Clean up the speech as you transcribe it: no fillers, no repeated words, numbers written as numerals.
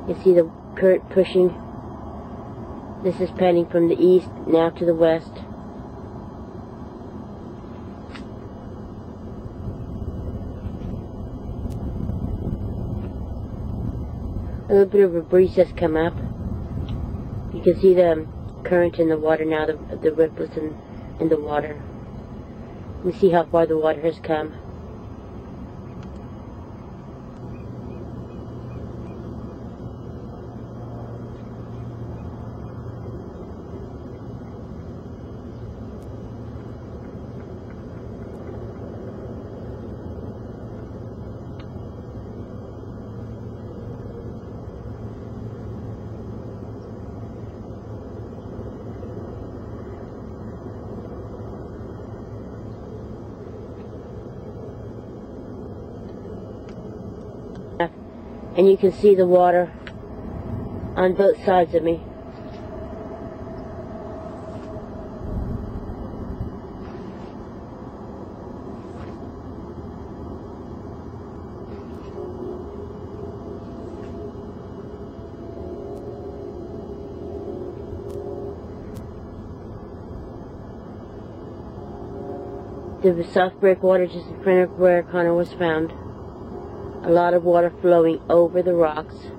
You see the current pushing. This is panning from the east now to the west. A little bit of a breeze has come up. You can see the current in the water now, the ripples in the water. You see how far the water has come. And you can see the water on both sides of me. There was soft breakwater just in front of where Connor was found. A lot of water flowing over the rocks.